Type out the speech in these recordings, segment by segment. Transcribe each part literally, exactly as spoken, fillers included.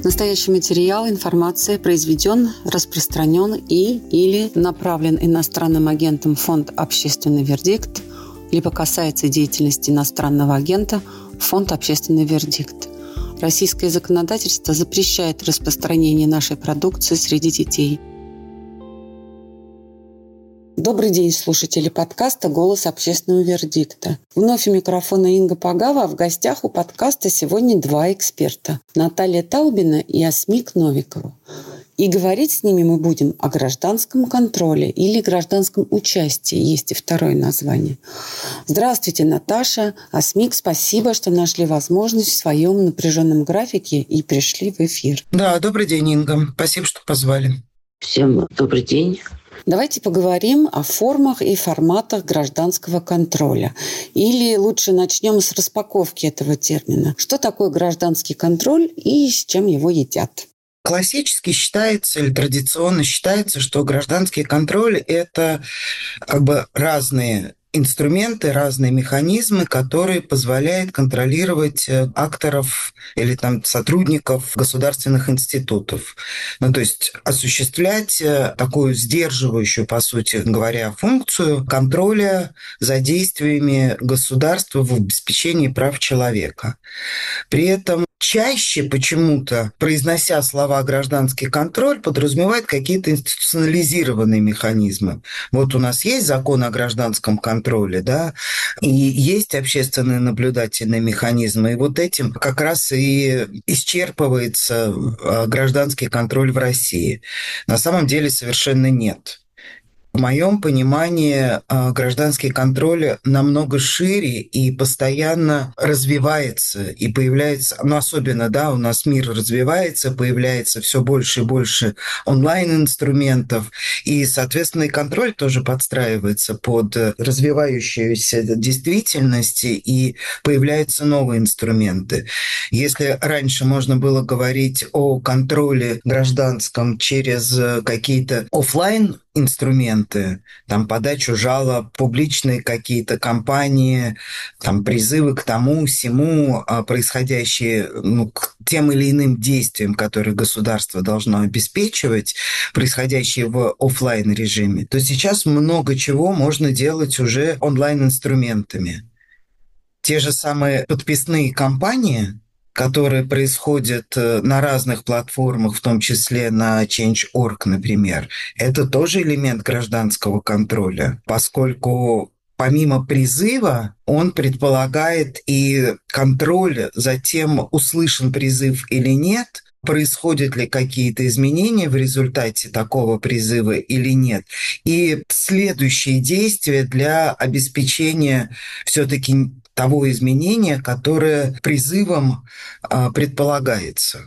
Настоящий материал, информация произведен, распространен и или направлен иностранным агентом в Фонд «Общественный вердикт», либо касается деятельности иностранного агента в Фонд «Общественный вердикт». Российское законодательство запрещает распространение нашей продукции среди детей. Добрый день, слушатели подкаста «Голос общественного вердикта». Вновь у микрофона Инга Пагава, а в гостях у подкаста сегодня два эксперта – Наталья Таубина и Асмик Новикова. И говорить с ними мы будем о гражданском контроле или гражданском участии, есть и второе название. Здравствуйте, Наташа, Асмик, спасибо, что нашли возможность в своем напряженном графике и пришли в эфир. Да, добрый день, Инга. Спасибо, что позвали. Всем добрый день. Давайте поговорим о формах и форматах гражданского контроля. Или лучше начнем с распаковки этого термина. Что такое гражданский контроль и с чем его едят? Классически считается или традиционно считается, что гражданский контроль – это как бы разные инструменты, разные механизмы, которые позволяют контролировать акторов или там сотрудников государственных институтов. Ну, то есть осуществлять такую сдерживающую, по сути говоря, функцию контроля за действиями государства в обеспечении прав человека. При этом чаще почему-то, произнося слова «гражданский контроль», подразумевает какие-то институционализированные механизмы. Вот у нас есть закон о гражданском контроле, да, и есть общественные наблюдательные механизмы, и вот этим как раз и исчерпывается гражданский контроль в России. На самом деле совершенно нет. В моем понимании гражданский контроль намного шире и постоянно развивается, и появляется, ну особенно, да, у нас мир развивается, появляется все больше и больше онлайн-инструментов, и, соответственно, и контроль тоже подстраивается под развивающуюся действительность, и появляются новые инструменты. Если раньше можно было говорить о контроле гражданском через какие-то офлайн инструменты, там подачу жалоб, публичные какие-то кампании, там призывы к тому, сему, происходящие, ну, к тем или иным действиям, которые государство должно обеспечивать, происходящие в офлайн режиме, то сейчас много чего можно делать уже онлайн-инструментами. Те же самые подписные кампании, которые происходят на разных платформах, в том числе на Change точка орг, например, это тоже элемент гражданского контроля, поскольку помимо призыва он предполагает и контроль за тем, услышан призыв или нет, происходят ли какие-то изменения в результате такого призыва или нет, и следующие действия для обеспечения все-таки того изменения, которое призывом а, предполагается,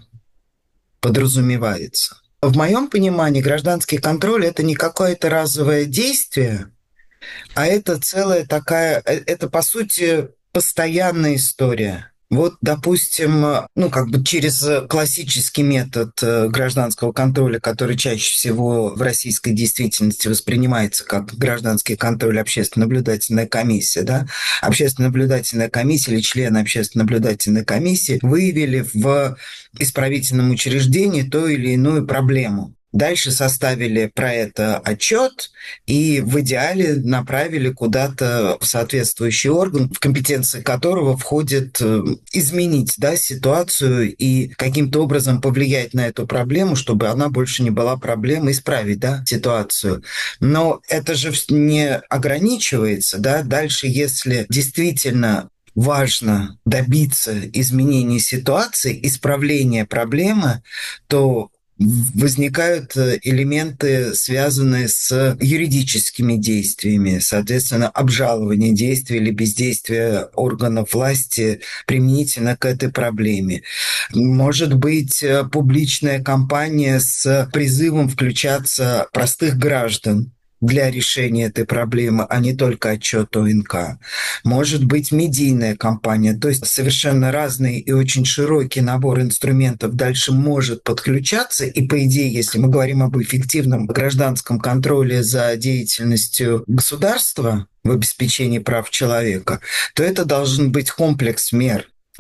подразумевается. В моем понимании гражданский контроль – это не какое-то разовое действие, а это целая такая, это по сути постоянная история. Вот, допустим, ну, как бы через классический метод гражданского контроля, который чаще всего в российской действительности воспринимается как гражданский контроль общественно-наблюдательная комиссия, да, общественно-наблюдательная комиссия или члены общественно-наблюдательной комиссии выявили в исправительном учреждении ту или иную проблему. Дальше составили про это отчет и в идеале направили куда-то в соответствующий орган, в компетенции которого входит изменить, да, ситуацию и каким-то образом повлиять на эту проблему, чтобы она больше не была проблемой, исправить, да, ситуацию. Но это же не ограничивается, да, дальше, если действительно важно добиться изменения ситуации, исправления проблемы, то возникают элементы, связанные с юридическими действиями, соответственно, обжалование действий или бездействия органов власти применительно к этой проблеме. Может быть, публичная кампания с призывом включаться простых граждан для решения этой проблемы, а не только отчет о эн ка. Может быть, медийная кампания, то есть совершенно разный и очень широкий набор инструментов дальше может подключаться, и, по идее, если мы говорим об эффективном гражданском контроле за деятельностью государства в обеспечении прав человека, то это должен быть комплекс мер.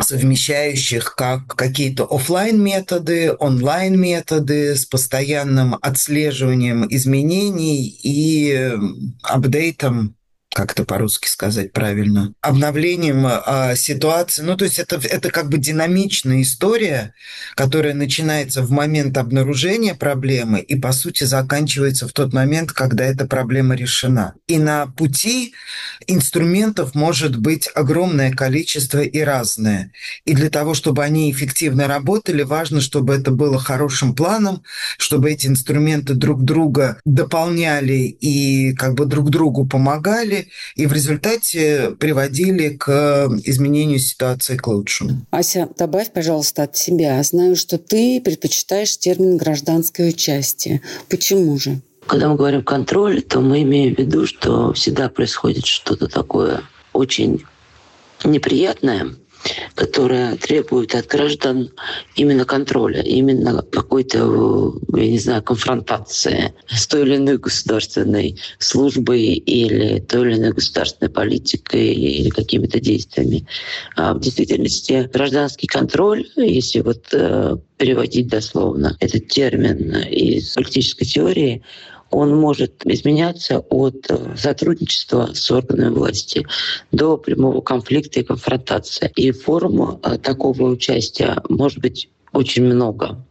совмещающих как какие-то офлайн методы, онлайн методы с постоянным отслеживанием изменений и апдейтом, как это по-русски сказать правильно, обновлением а, ситуации. Ну, то есть это, это как бы динамичная история, которая начинается в момент обнаружения проблемы и, по сути, заканчивается в тот момент, когда эта проблема решена. И на пути инструментов может быть огромное количество и разное. И для того, чтобы они эффективно работали, важно, чтобы это было хорошим планом, чтобы эти инструменты друг друга дополняли и как бы друг другу помогали, и в результате приводили к изменению ситуации к лучшему. Ася, добавь, пожалуйста, от себя. Знаю, что ты предпочитаешь термин «гражданское участие». Почему же? Когда мы говорим «контроль», то мы имеем в виду, что всегда происходит что-то такое очень неприятное, которое требует от граждан именно контроля, именно какой-то, я не знаю, конфронтации с той или иной государственной службой или той или иной государственной политикой или какими-то действиями. А в действительности гражданский контроль, если вот э, переводить дословно этот термин из политической теории, он может изменяться от сотрудничества с органами власти до прямого конфликта и конфронтации. И форм такого участия может быть очень много.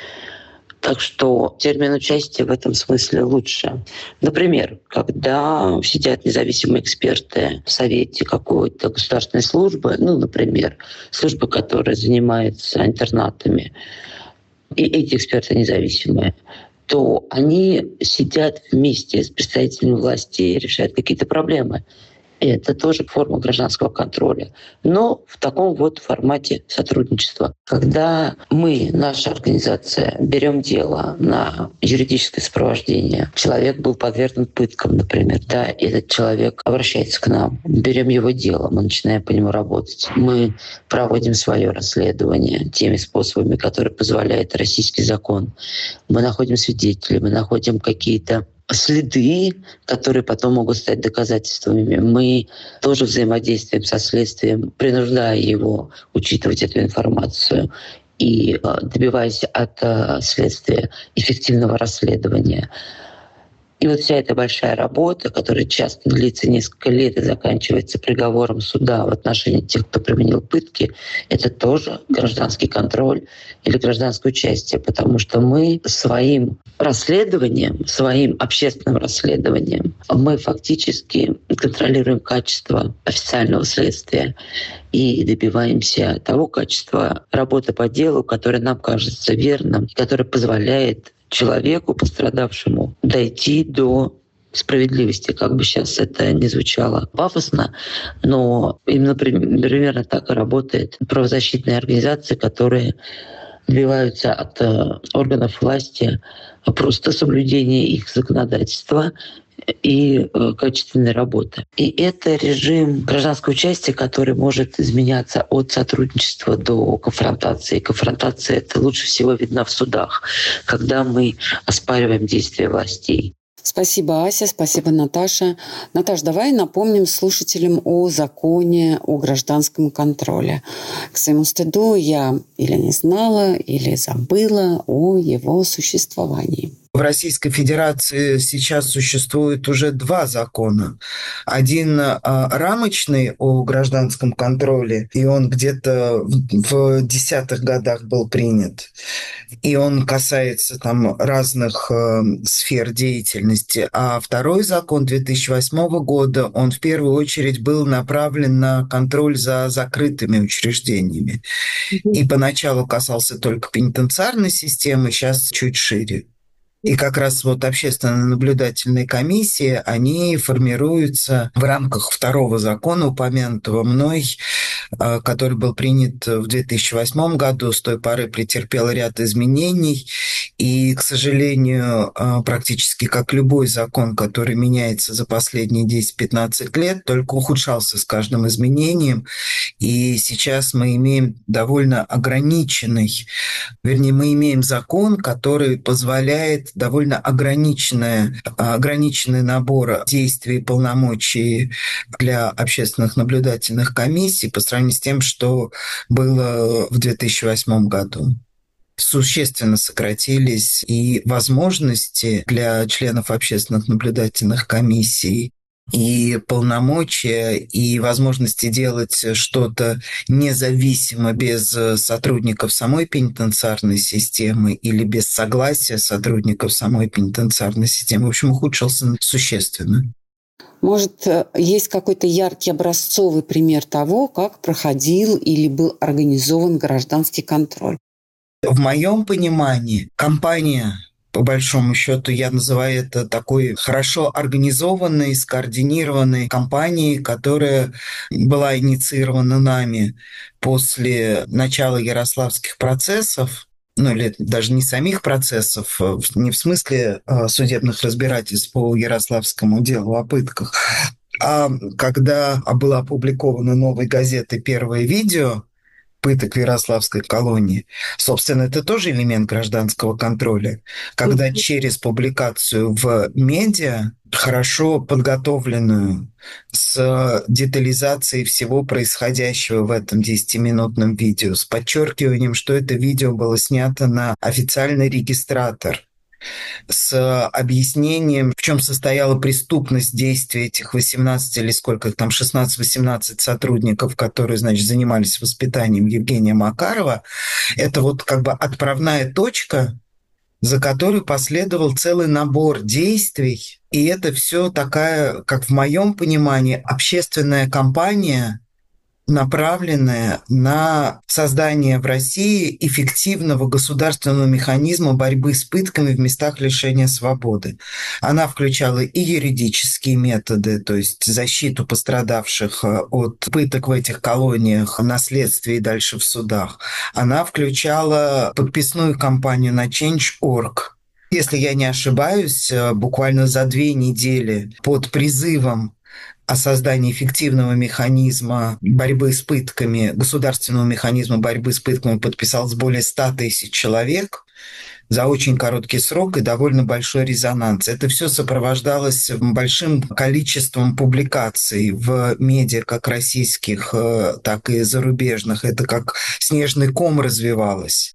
Так что термин участия в этом смысле лучше. Например, когда сидят независимые эксперты в совете какой-то государственной службы, ну, например, службы, которая занимается интернатами, и эти эксперты независимые, то они сидят вместе с представителями власти и решают какие-то проблемы. И это тоже форма гражданского контроля. Но в таком вот формате сотрудничества. Когда мы, наша организация, берем дело на юридическое сопровождение, человек был подвергнут пыткам, например, да, и этот человек обращается к нам, берем его дело, мы начинаем по нему работать. Мы проводим свое расследование теми способами, которые позволяет российский закон. Мы находим свидетелей, мы находим какие-то следы, которые потом могут стать доказательствами. Мы тоже взаимодействуем со следствием, принуждая его учитывать эту информацию и добиваясь от следствия эффективного расследования. И вот вся эта большая работа, которая часто длится несколько лет и заканчивается приговором суда в отношении тех, кто применил пытки, это тоже гражданский контроль или гражданское участие, потому что мы своим расследованием, своим общественным расследованием, мы фактически контролируем качество официального следствия и добиваемся того качества работы по делу, которое нам кажется верным, которое позволяет человеку, пострадавшему, дойти до справедливости, как бы сейчас это ни звучало пафосно, но именно примерно так и работает правозащитные организации, которые добиваются от органов власти просто соблюдения их законодательства и качественной работы. И это режим гражданского участия, который может изменяться от сотрудничества до конфронтации. Конфронтация — это лучше всего видна в судах, когда мы оспариваем действия властей. Спасибо, Ася, спасибо, Наташа. Наташ, давай напомним слушателям о законе о гражданском контроле. К своему стыду я или не знала, или забыла о его существовании. В Российской Федерации сейчас существует уже два закона. Один а, рамочный о гражданском контроле, и он где-то в десятых годах был принят. И он касается там разных э, сфер деятельности. А второй закон две тысячи восьмого года, он в первую очередь был направлен на контроль за закрытыми учреждениями. Mm-hmm. И поначалу касался только пенитенциарной системы, сейчас чуть шире. И как раз вот общественно-наблюдательные комиссии, они формируются в рамках второго закона, упомянутого мной, который был принят в две тысячи восьмом году, с той поры претерпел ряд изменений. И, к сожалению, практически как любой закон, который меняется за последние десять-пятнадцать лет, только ухудшался с каждым изменением. И сейчас мы имеем довольно ограниченный, вернее, мы имеем закон, который позволяет довольно ограниченное, ограниченный набор действий и полномочий для общественных наблюдательных комиссий по сравнению с тем, что было в две тысячи восьмом году. Существенно сократились и возможности для членов общественных наблюдательных комиссий, и полномочия, и возможности делать что-то независимо без сотрудников самой пенитенциарной системы или без согласия сотрудников самой пенитенциарной системы. В общем, ухудшился существенно. Может, есть какой-то яркий образцовый пример того, как проходил или был организован гражданский контроль? В моем понимании компания, по большому счету, я называю это такой хорошо организованной, скоординированной кампанией, которая была инициирована нами после начала ярославских процессов, ну или даже не самих процессов, не в смысле судебных разбирательств по ярославскому делу о пытках, а когда было опубликовано новой газетой первое видео пыток в Ярославской колонии. Собственно, это тоже элемент гражданского контроля, когда через публикацию в медиа, хорошо подготовленную, с детализацией всего происходящего в этом десятиминутном видео, с подчеркиванием, что это видео было снято на официальный регистратор, с объяснением, в чем состояла преступность действия этих восемнадцати или сколько там, шестнадцать-восемнадцать сотрудников, которые, значит, занимались воспитанием Евгения Макарова. Это вот как бы отправная точка, за которой последовал целый набор действий. И это все такая, как в моем понимании, общественная кампания, направленная на создание в России эффективного государственного механизма борьбы с пытками в местах лишения свободы. Она включала и юридические методы, то есть защиту пострадавших от пыток в этих колониях, на следствии и дальше в судах. Она включала подписную кампанию на Change точка орг. Если я не ошибаюсь, буквально за две недели под призывом о создании эффективного механизма борьбы с пытками, государственного механизма борьбы с пытками подписалось более ста тысяч человек за очень короткий срок и довольно большой резонанс. Это все сопровождалось большим количеством публикаций в медиа, как российских, так и зарубежных. Это как снежный ком развивалось.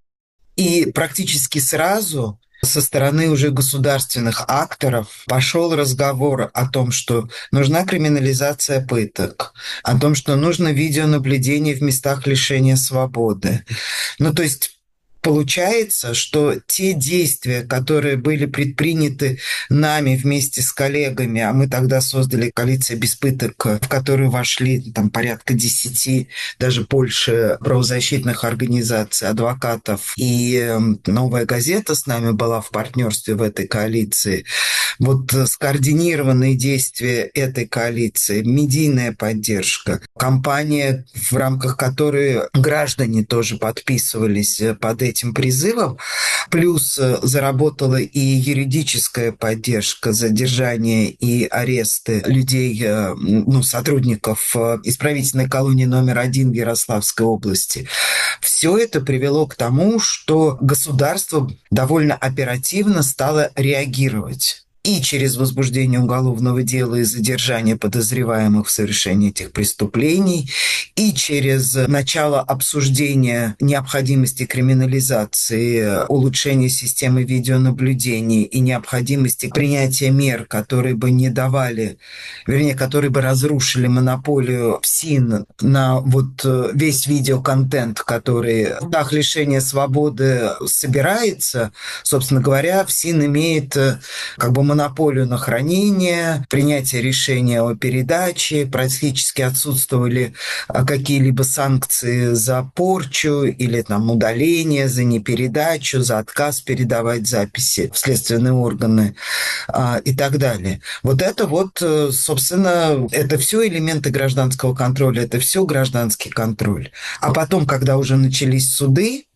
И практически сразу со стороны уже государственных акторов пошел разговор о том, что нужна криминализация пыток, о том, что нужно видеонаблюдение в местах лишения свободы. Ну, то есть получается, что те действия, которые были предприняты нами вместе с коллегами, а мы тогда создали коалицию без пыток, в которую вошли там порядка десяти, даже больше правозащитных организаций, адвокатов, и «Новая газета» с нами была в партнерстве в этой коалиции. Вот скоординированные действия этой коалиции, медийная поддержка, кампания, в рамках которой граждане тоже подписывались под этим этим призывом, плюс заработала и юридическая поддержка, задержание и аресты людей, ну, сотрудников исправительной колонии номер один в Ярославской области. Все это привело к тому, что государство довольно оперативно стало реагировать. И через возбуждение уголовного дела и задержание подозреваемых в совершении этих преступлений, и через начало обсуждения необходимости криминализации, улучшения системы видеонаблюдения и необходимости принятия мер, которые бы не давали, вернее, которые бы разрушили монополию ФСИН на вот весь видеоконтент, который в местах лишения свободы собирается. Собственно говоря, ФСИН имеет как бы монополию на хранение, принятие решения о передаче, практически отсутствовали какие-либо санкции за порчу или там удаление, за непередачу, за отказ передавать записи в следственные органы а, и так далее. Вот это вот, собственно, это все элементы гражданского контроля, это все гражданский контроль. А потом, когда уже начались суды,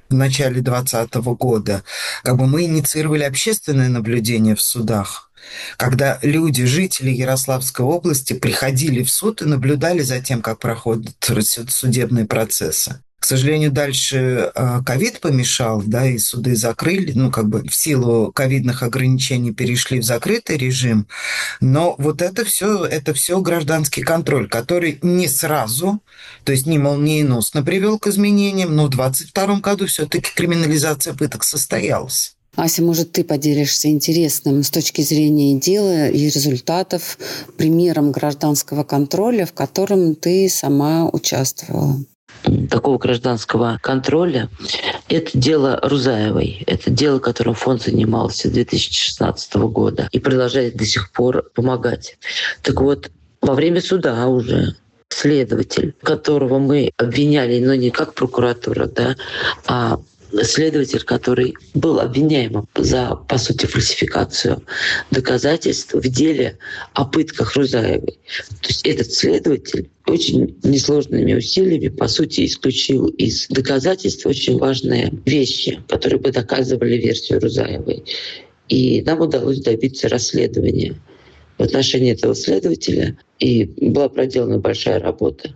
в начале двадцатого года, как бы мы инициировали общественное наблюдение в судах, когда люди, жители Ярославской области приходили в суд и наблюдали за тем, как проходят судебные процессы. К сожалению, дальше ковид помешал, да, и суды закрыли, ну, как бы в силу ковидных ограничений перешли в закрытый режим. Но вот это все, это все гражданский контроль, который не сразу, то есть не молниеносно привел к изменениям, но в двадцать втором году все-таки криминализация пыток состоялась. Ася, может, ты поделишься интересным с точки зрения дела и результатов примером гражданского контроля, в котором ты сама участвовала? Такого гражданского контроля. Это дело Рузаевой. Это дело, которым фонд занимался с две тысячи шестнадцатого года и продолжает до сих пор помогать. Так вот, во время суда уже следователь, которого мы обвиняли, но не как прокуратура, да, а следователь, который был обвиняемым за, по сути, фальсификацию доказательств в деле о пытках Рузаевой. То есть этот следователь очень несложными усилиями, по сути, исключил из доказательств очень важные вещи, которые бы доказывали версию Рузаевой. И нам удалось добиться расследования в отношении этого следователя, и была проделана большая работа.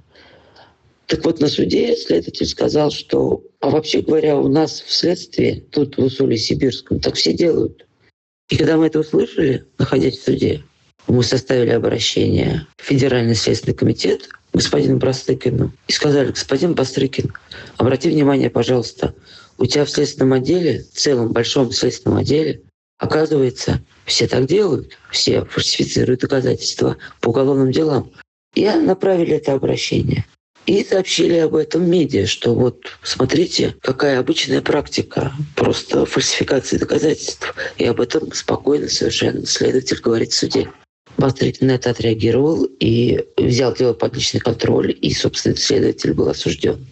Так вот, на суде следователь сказал, что, а вообще говоря, у нас в следствии, тут в Усолье-Сибирском, так все делают. И когда мы это услышали, находясь в суде, мы составили обращение в Федеральный следственный комитет господину Бастрыкину и сказали: господин Бастрыкин, обрати внимание, пожалуйста, у тебя в следственном отделе, в целом большом следственном отделе, оказывается, все так делают, все фальсифицируют доказательства по уголовным делам. И направили это обращение. И сообщили об этом медиа, что вот смотрите, какая обычная практика просто фальсификации доказательств. И об этом спокойно совершенно следователь говорит в суде. Бастрыкин на это отреагировал и взял дело под личный контроль, и, собственно, следователь был осужден.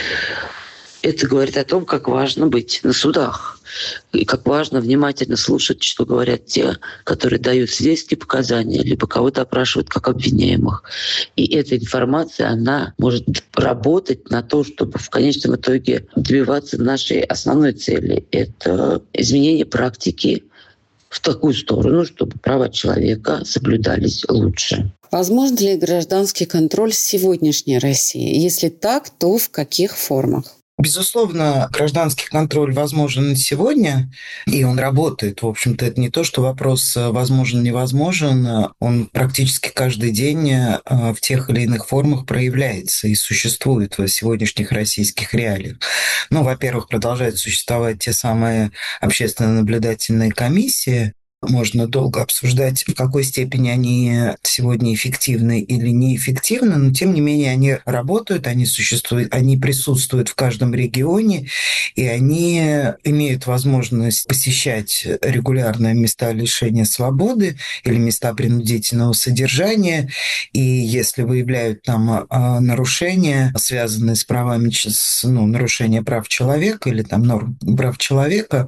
Это говорит о том, как важно быть на судах, и как важно внимательно слушать, что говорят те, которые дают свидетельские показания, либо кого-то опрашивают как обвиняемых. И эта информация, она может работать на то, чтобы в конечном итоге добиваться нашей основной цели. Это изменение практики в такую сторону, чтобы права человека соблюдались лучше. Возможен ли гражданский контроль в сегодняшней России? Если так, то в каких формах? Безусловно, гражданский контроль возможен и сегодня, и он работает. В общем-то, это не то, что вопрос возможен-невозможен. Он практически каждый день в тех или иных формах проявляется и существует в сегодняшних российских реалиях. Ну, во-первых, продолжают существовать те самые общественно-наблюдательные комиссии. Можно долго обсуждать, в какой степени они сегодня эффективны или неэффективны, но тем не менее они работают, они существуют, они присутствуют в каждом регионе, и они имеют возможность посещать регулярно места лишения свободы или места принудительного содержания, и если выявляют там нарушения, связанные с правами, ну, нарушение прав человека или там норм прав человека,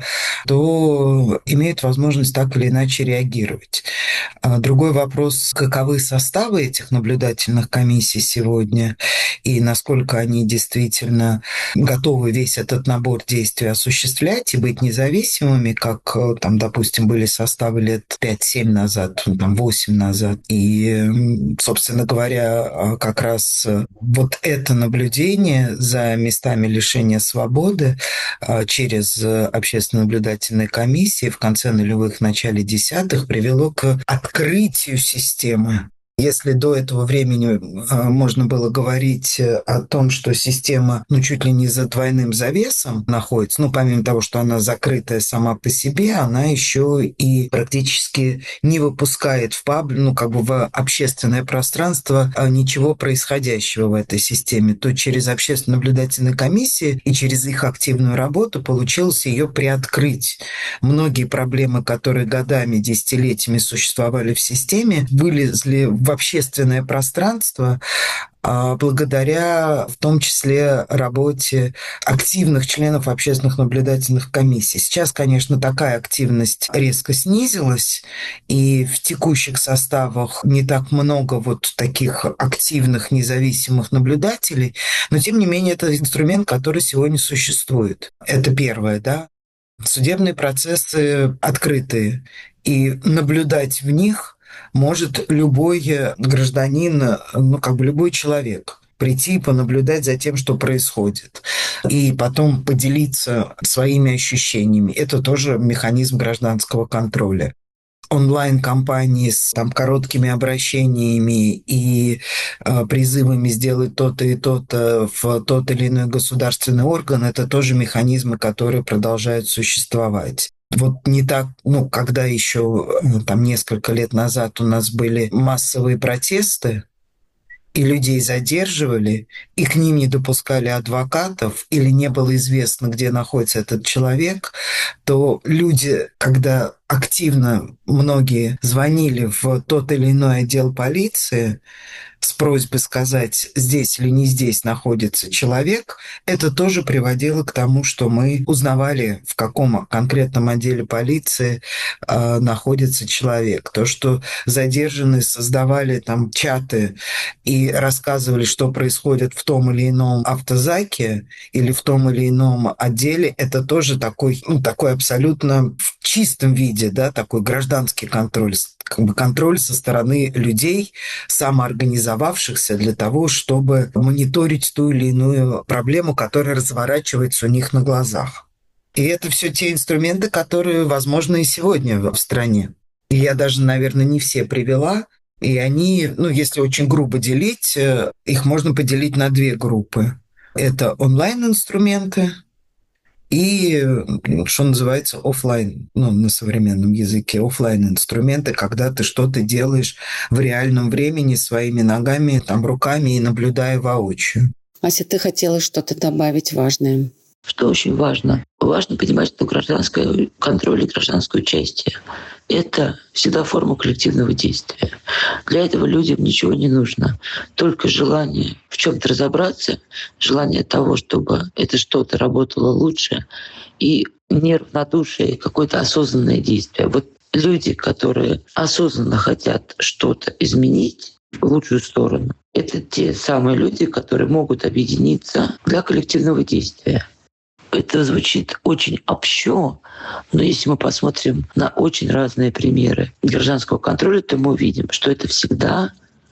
то имеют возможность так или иначе реагировать. Другой вопрос, каковы составы этих наблюдательных комиссий сегодня и насколько они действительно готовы весь этот набор действий осуществлять и быть независимыми, как, там, допустим, были составы лет пять-семь назад, там, восемь назад. И, собственно говоря, как раз вот это наблюдение за местами лишения свободы через общественно-наблюдательные комиссии в конце нулевых, начале десятых привело к открытию системы. Если до этого времени можно было говорить о том, что система ну, чуть ли не за двойным завесом находится, ну, помимо того, что она закрытая сама по себе, она еще и практически не выпускает в паблик, ну, как бы в общественное пространство ничего происходящего в этой системе, то через общественно-наблюдательные комиссии и через их активную работу получилось ее приоткрыть. Многие проблемы, которые годами, десятилетиями существовали в системе, вылезли в в общественное пространство благодаря в том числе работе активных членов общественных наблюдательных комиссий. Сейчас, конечно, такая активность резко снизилась, и в текущих составах не так много вот таких активных независимых наблюдателей, но тем не менее это инструмент, который сегодня существует. Это первое, да. Судебные процессы открытые, и наблюдать в них может любой гражданин, ну, как бы любой человек прийти и понаблюдать за тем, что происходит, и потом поделиться своими ощущениями. Это тоже механизм гражданского контроля. Онлайн-компании с там, короткими обращениями и э, призывами сделать то-то и то-то в тот или иной государственный орган – это тоже механизмы, которые продолжают существовать. Вот не так, ну, когда еще там несколько лет назад у нас были массовые протесты, и людей задерживали, и к ним не допускали адвокатов, или не было известно, где находится этот человек, то люди, когда активно многие звонили в тот или иной отдел полиции с просьбой сказать, здесь или не здесь находится человек, это тоже приводило к тому, что мы узнавали, в каком конкретном отделе полиции э, находится человек. То, что задержанные создавали там чаты и рассказывали, что происходит в том или ином автозаке или в том или ином отделе, это тоже такой, ну, такой абсолютно в чистом виде, да, такой гражданский контроль, как бы контроль со стороны людей, самоорганизовавшихся для того, чтобы мониторить ту или иную проблему, которая разворачивается у них на глазах. И это все те инструменты, которые возможны и сегодня в стране. И я даже, наверное, не все привела. И они, ну, если очень грубо делить, их можно поделить на две группы. Это онлайн-инструменты и, что называется, офлайн, ну, на современном языке, офлайн инструменты, когда ты что-то делаешь в реальном времени своими ногами, там, руками и наблюдая воочию. Ася, ты хотела что-то добавить важное? Что очень важно? Важно понимать, что гражданское контроль и гражданское участие – это всегда форма коллективного действия. Для этого людям ничего не нужно. Только желание в чем-то разобраться, желание того, чтобы это что-то работало лучше, и неравнодушие, какое-то осознанное действие. Вот люди, которые осознанно хотят что-то изменить в лучшую сторону, это те самые люди, которые могут объединиться для коллективного действия. Это звучит очень общо, но если мы посмотрим на очень разные примеры гражданского контроля, то мы увидим, что это всегда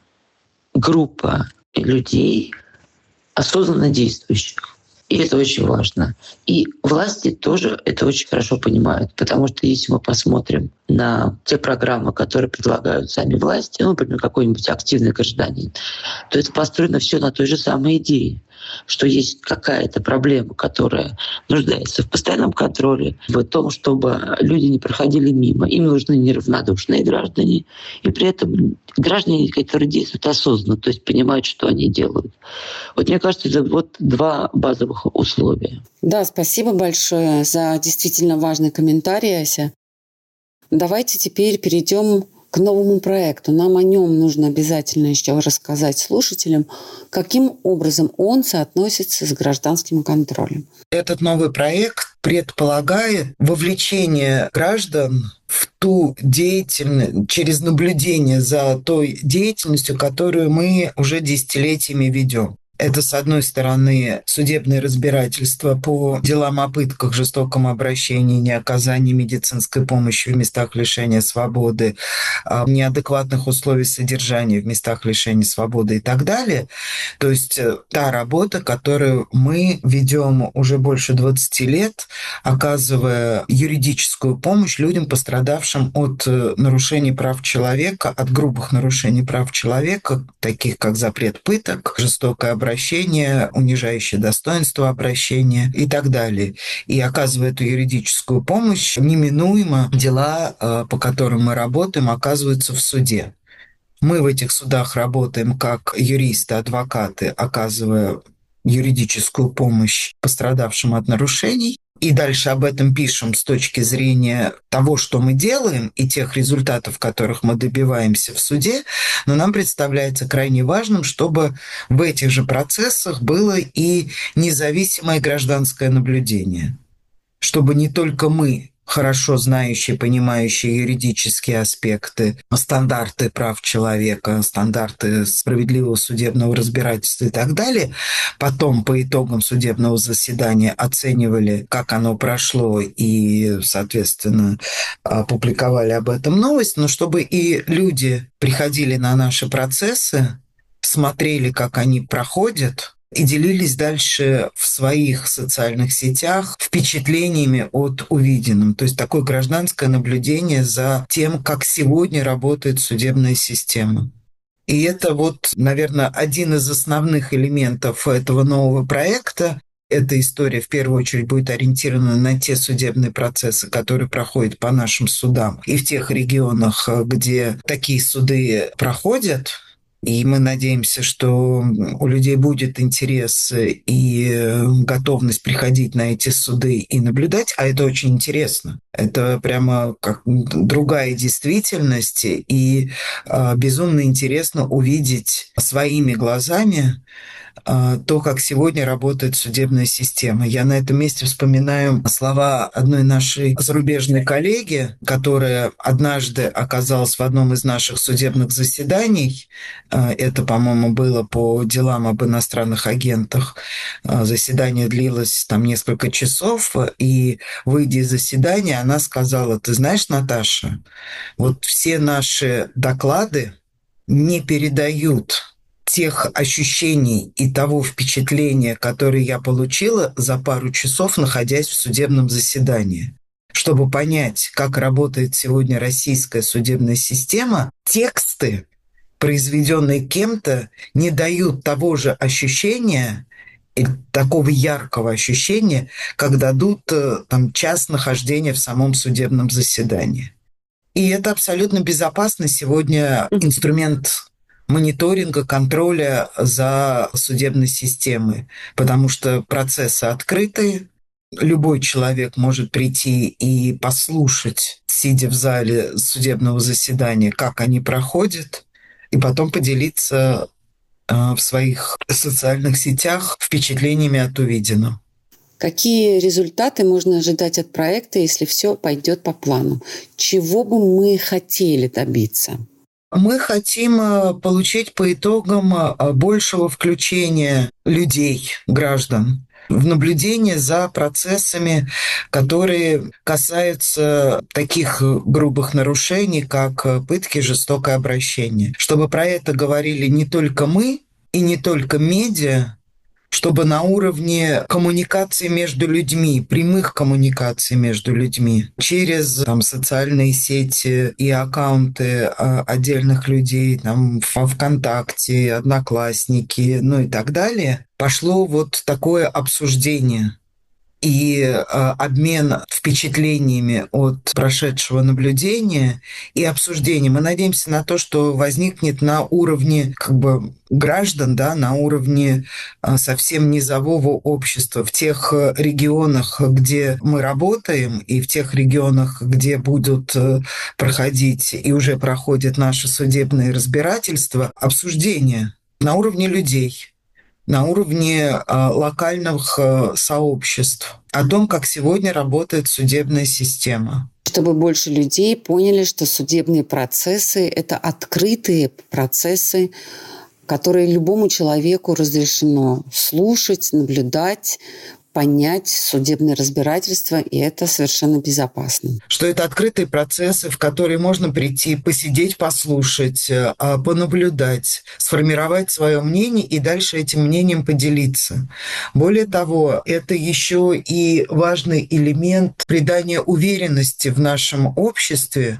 группа людей, осознанно действующих. И это очень важно. И власти тоже это очень хорошо понимают, потому что если мы посмотрим на те программы, которые предлагают сами власти, ну, например, какой-нибудь активный гражданин, то это построено все на той же самой идее, что есть какая-то проблема, которая нуждается в постоянном контроле, в том, чтобы люди не проходили мимо. Им нужны неравнодушные граждане, и при этом граждане, которые действуют осознанно, то есть понимают, что они делают. Вот мне кажется, это вот два базовых условия. Да, спасибо большое за действительно важный комментарий, Ася. Давайте теперь перейдем к новому проекту. Нам о нем нужно обязательно еще рассказать слушателям, каким образом он соотносится с гражданским контролем. Этот новый проект предполагает вовлечение граждан в ту деятельность, через наблюдение за той деятельностью, которую мы уже десятилетиями ведем. Это, с одной стороны, судебное разбирательство по делам о пытках, жестоком обращении, неоказании медицинской помощи в местах лишения свободы, неадекватных условий содержания в местах лишения свободы и так далее. То есть та работа, которую мы ведем уже больше двадцати лет, оказывая юридическую помощь людям, пострадавшим от нарушений прав человека, от грубых нарушений прав человека, таких как запрет пыток, жестокое обращение, обращение, унижающее достоинство обращения и так далее. И оказывая эту юридическую помощь, неминуемо дела, по которым мы работаем, оказываются в суде. Мы в этих судах работаем как юристы, адвокаты, оказывая юридическую помощь пострадавшим от нарушений. и дальше об этом пишем с точки зрения того, что мы делаем, и тех результатов, которых мы добиваемся в суде, но нам представляется крайне важным, чтобы в этих же процессах было и независимое гражданское наблюдение, чтобы не только мы, хорошо знающие, понимающие юридические аспекты, стандарты прав человека, стандарты справедливого судебного разбирательства и так далее, потом по итогам судебного заседания оценивали, как оно прошло, и, соответственно, публиковали об этом новость, но чтобы и люди приходили на наши процессы, смотрели, как они проходят, и делились дальше в своих социальных сетях впечатлениями от увиденного. То есть такое гражданское наблюдение за тем, как сегодня работает судебная система. И это вот, наверное, один из основных элементов этого нового проекта. Эта история в первую очередь будет ориентирована на те судебные процессы, которые проходят по нашим судам. И в тех регионах, где такие суды проходят, и мы надеемся, что у людей будет интерес и готовность приходить на эти суды и наблюдать, а это очень интересно. Это прямо как другая действительность, и безумно интересно увидеть своими глазами то, как сегодня работает судебная система. Я на этом месте вспоминаю слова одной нашей зарубежной коллеги, которая однажды оказалась в одном из наших судебных заседаний. Это, по-моему, было по делам об иностранных агентах. Заседание длилось там несколько часов, и, выйдя из заседания, она сказала: «Ты знаешь, Наташа, вот все наши доклады не передают тех ощущений и того впечатления, которые я получила за пару часов, находясь в судебном заседании. Чтобы понять, как работает сегодня российская судебная система, тексты, произведенные кем-то, не дают того же ощущения, и такого яркого ощущения, как дадут там, час нахождения в самом судебном заседании». И это абсолютно безопасно сегодня инструмент мониторинга, контроля за судебной системой, потому что процессы открытые, любой человек может прийти и послушать, сидя в зале судебного заседания, как они проходят, и потом поделиться в своих социальных сетях впечатлениями от увиденного. Какие результаты можно ожидать от проекта, если все пойдет по плану? Чего бы мы хотели добиться? Мы хотим получить по итогам большего включения людей, граждан, в наблюдение за процессами, которые касаются таких грубых нарушений, как пытки, жестокое обращение. Чтобы про это говорили не только мы и не только медиа, чтобы на уровне коммуникации между людьми, прямых коммуникаций между людьми, через там, социальные сети и аккаунты отдельных людей, там, во ВКонтакте, Одноклассники, ну и так далее, пошло вот такое обсуждение и э, обмен впечатлениями от прошедшего наблюдения и обсуждения. Мы надеемся на то, что возникнет на уровне как бы граждан, да, на уровне э, совсем низового общества, в тех регионах, где мы работаем, и в тех регионах, где будут э, проходить и уже проходят наши судебные разбирательства, обсуждения на уровне людей, на уровне э, локальных э, сообществ, о том, как сегодня работает судебная система. Чтобы больше людей поняли, что судебные процессы – это открытые процессы, которые любому человеку разрешено слушать, наблюдать, понять судебное разбирательство, и это совершенно безопасно. Что это открытые процессы, в которые можно прийти, посидеть, послушать, понаблюдать, сформировать свое мнение и дальше этим мнением поделиться. Более того, это еще и важный элемент придания уверенности в нашем обществе,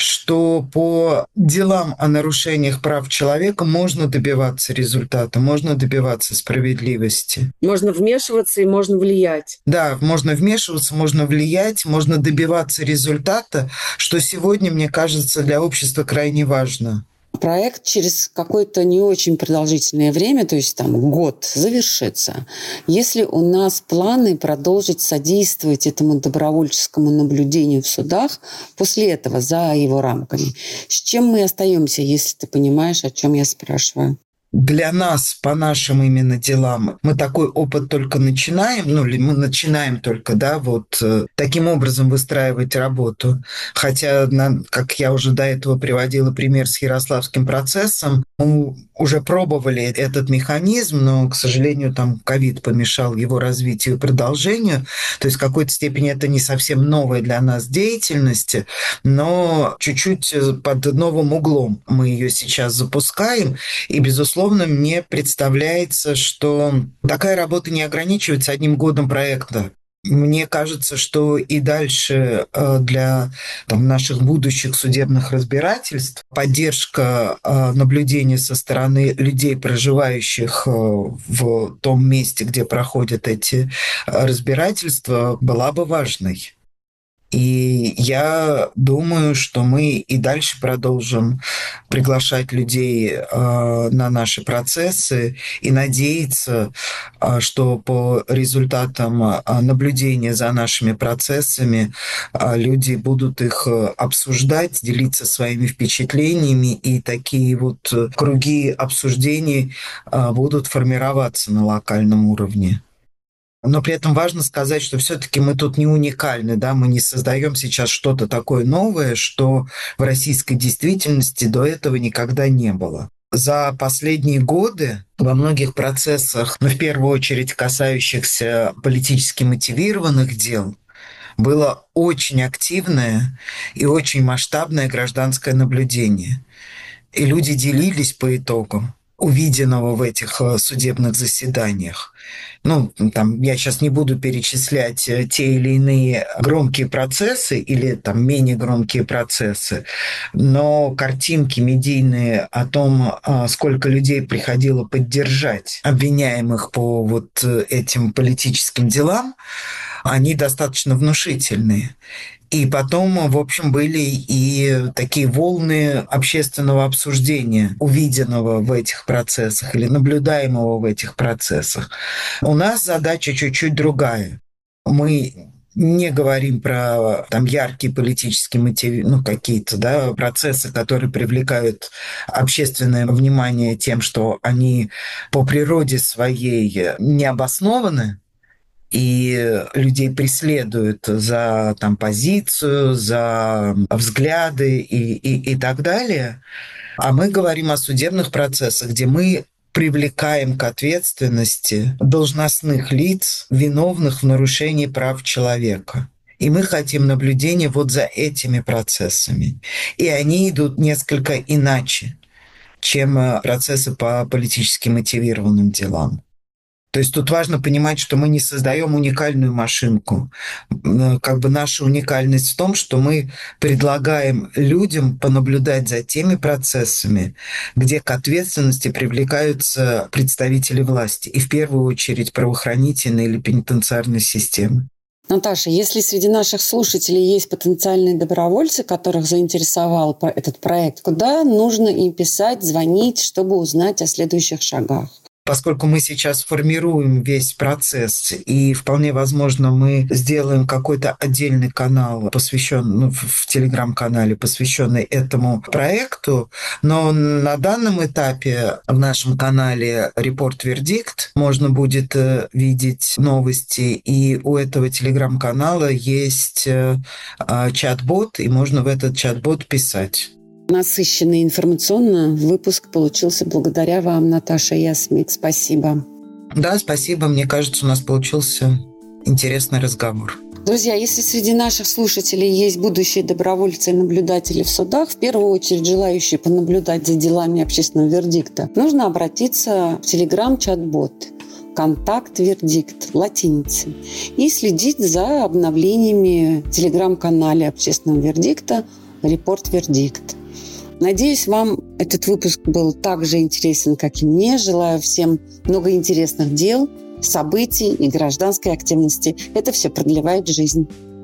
что по делам о нарушениях прав человека можно добиваться результата, можно добиваться справедливости. Можно вмешиваться и можно влиять. Да, можно вмешиваться, можно влиять, можно добиваться результата, что сегодня, мне кажется, для общества крайне важно. проект через какое-то не очень продолжительное время, то есть там год, завершится. Если у нас планы продолжить содействовать этому добровольческому наблюдению в судах после этого, за его рамками, с чем мы остаемся, если ты понимаешь, о чем я спрашиваю? Для нас, по нашим именно делам, мы такой опыт только начинаем, ну, или мы начинаем только, да, вот э, таким образом выстраивать работу. Хотя, на, как я уже до этого приводила пример с Ярославским процессом, мы уже пробовали этот механизм, но, к сожалению, там ковид помешал его развитию и продолжению. То есть в какой-то степени это не совсем новая для нас деятельность, но чуть-чуть под новым углом мы ее сейчас запускаем. И, безусловно, мне представляется, что такая работа не ограничивается одним годом проекта. Мне кажется, что и дальше для там, наших будущих судебных разбирательств поддержка наблюдения со стороны людей, проживающих в том месте, где проходят эти разбирательства, была бы важной. И я думаю, что мы и дальше продолжим приглашать людей э, на наши процессы и надеяться, э, что по результатам э, наблюдения за нашими процессами э, люди будут их обсуждать, делиться своими впечатлениями, и такие вот круги обсуждений э, будут формироваться на локальном уровне. Но при этом важно сказать, что все-таки мы тут не уникальны, да, мы не создаем сейчас что-то такое новое, что в российской действительности до этого никогда не было. За последние годы во многих процессах, ну, в первую очередь касающихся политически мотивированных дел, было очень активное и очень масштабное гражданское наблюдение. И люди делились по итогам увиденного в этих судебных заседаниях. Ну, там, я сейчас не буду перечислять те или иные громкие процессы или там менее громкие процессы, но картинки медийные о том, сколько людей приходило поддержать обвиняемых по вот этим политическим делам, они достаточно внушительные. И потом, в общем, были и такие волны общественного обсуждения, увиденного в этих процессах или наблюдаемого в этих процессах. У нас задача чуть-чуть другая. Мы не говорим про там, яркие политические мотивы, ну, какие-то да, процессы, которые привлекают общественное внимание тем, что они по природе своей не обоснованы, и людей преследуют за там, позицию, за взгляды и, и, и так далее. А мы говорим о судебных процессах, где мы привлекаем к ответственности должностных лиц, виновных в нарушении прав человека. И мы хотим наблюдения вот за этими процессами. И они идут несколько иначе, чем процессы по политически мотивированным делам. То есть тут важно понимать, что мы не создаем уникальную машинку. Как бы наша уникальность в том, что мы предлагаем людям понаблюдать за теми процессами, где к ответственности привлекаются представители власти, и в первую очередь правоохранительной или пенитенциарной системы. Наташа, если среди наших слушателей есть потенциальные добровольцы, которых заинтересовал этот проект, куда нужно им писать, звонить, чтобы узнать о следующих шагах? Поскольку мы сейчас формируем весь процесс, и вполне возможно мы сделаем какой-то отдельный канал, посвященный, ну, в телеграм-канале, посвященный этому проекту, но на данном этапе в нашем канале «Репорт Вердикт» можно будет видеть новости, и у этого телеграм-канала есть чат-бот, и можно в этот чат-бот писать. Насыщенный информационно выпуск получился благодаря вам, Наташа Ясмик. Спасибо. Да, спасибо. Мне кажется, у нас получился интересный разговор. Друзья, если среди наших слушателей есть будущие добровольцы и наблюдатели в судах, в первую очередь желающие понаблюдать за делами общественного вердикта, нужно обратиться в телеграм-чат-бот «Контакт Вердикт» латиницей и следить за обновлениями в телеграм-канале общественного вердикта «Репорт Вердикт». Надеюсь, вам этот выпуск был так же интересен, как и мне. Желаю всем много интересных дел, событий и гражданской активности. Это все продлевает жизнь.